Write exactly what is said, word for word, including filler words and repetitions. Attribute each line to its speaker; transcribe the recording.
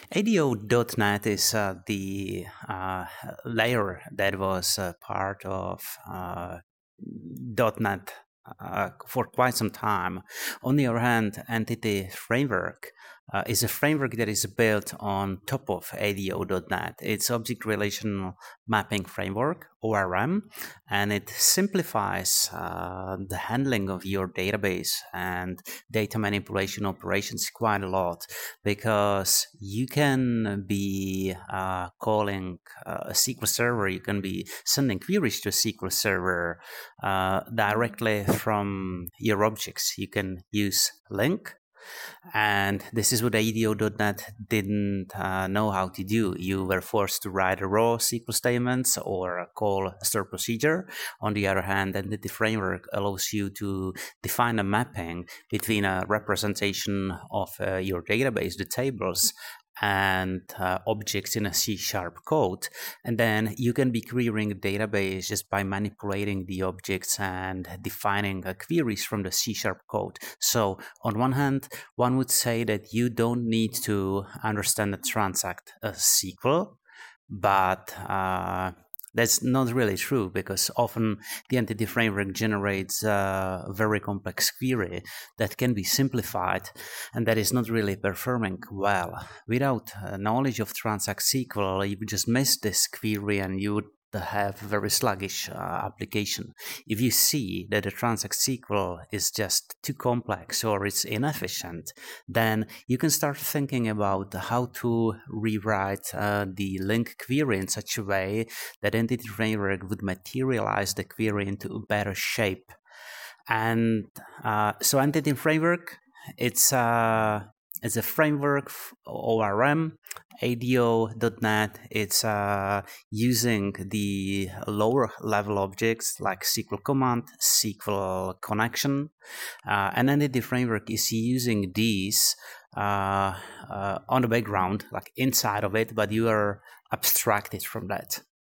Speaker 1: A D O dot net is uh, the uh, layer that was uh, part of uh, .NET uh, for quite some time. On the other hand, Entity Framework uh, is a framework that is built on top of A D O dot net. It's Object Relational Mapping Framework, O R M, and it simplifies uh, the handling of your database and data manipulation operations quite a lot, because you can be uh, calling uh, a S Q L server, you can be sending queries to a S Q L server uh, directly from your objects. You can use LINQ, and this is what A D O dot net didn't uh, know how to do. You were forced to write a raw S Q L statements or call a store procedure. On the other hand, Entity Framework allows you to define a mapping between a representation of uh, your database, the tables, and uh, objects in a C sharp code. And then you can be querying a database just by manipulating the objects and defining uh, queries from the C sharp code. So on one hand, one would say that you don't need to understand the transact a S Q L, but uh, that's not really true, because often the Entity Framework generates a very complex query that can be simplified and that is not really performing well. Without uh, knowledge of Transact S Q L, you would just miss this query and you would have a very sluggish uh, application. If you see that the Transact S Q L is just too complex or it's inefficient, then you can start thinking about how to rewrite uh, the LINQ query in such a way that Entity Framework would materialize the query into a better shape. And uh, so Entity Framework, it's uh, it's a framework, O R M. A D O dot net, it's uh, using the lower level objects like S Q L command, S Q L connection, uh, and Entity Framework is using these uh, uh, on the background, like inside of it, but you are abstracted from that.